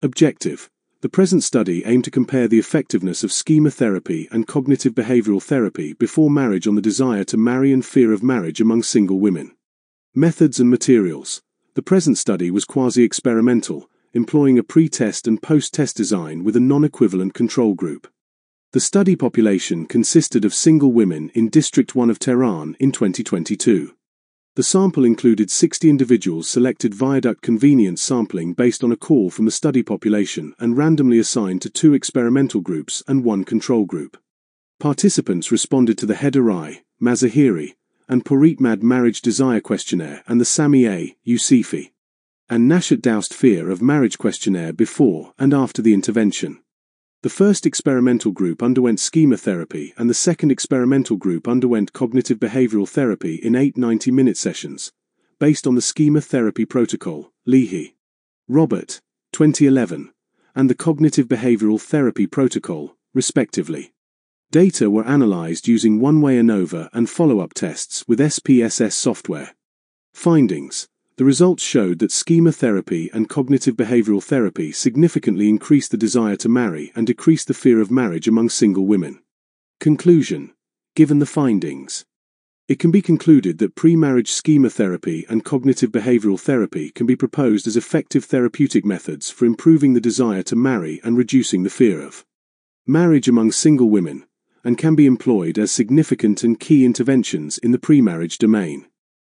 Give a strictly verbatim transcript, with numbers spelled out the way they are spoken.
Objective. The present study aimed to compare the effectiveness of schema therapy and cognitive behavioral therapy before marriage on the desire to marry and fear of marriage among single women. Methods and materials. The present study was quasi-experimental, employing a pre-test and post-test design with a non-equivalent control group. The study population consisted of single women in District one of Tehran in twenty twenty-two. The sample included sixty individuals selected via duct convenience sampling based on a call from the study population and randomly assigned to two experimental groups and one control group. Participants responded to the Hedarai, Mazahiri, and Puritmad Marriage Desire Questionnaire and the Sami A. Yousefi and Nashat Doust Fear of Marriage Questionnaire before and after the intervention. The first experimental group underwent schema therapy and the second experimental group underwent cognitive behavioral therapy in eight ninety-minute sessions, based on the schema therapy protocol, Leahy, Robert, twenty eleven, and the cognitive behavioral therapy protocol, respectively. Data were analyzed using one-way ANOVA and follow-up tests with S P S S software. Findings. The results showed that schema therapy and cognitive behavioral therapy significantly increased the desire to marry and decreased the fear of marriage among single women. Conclusion. Given the findings, it can be concluded that pre-marriage schema therapy and cognitive behavioral therapy can be proposed as effective therapeutic methods for improving the desire to marry and reducing the fear of marriage among single women, and can be employed as significant and key interventions in the pre-marriage domain.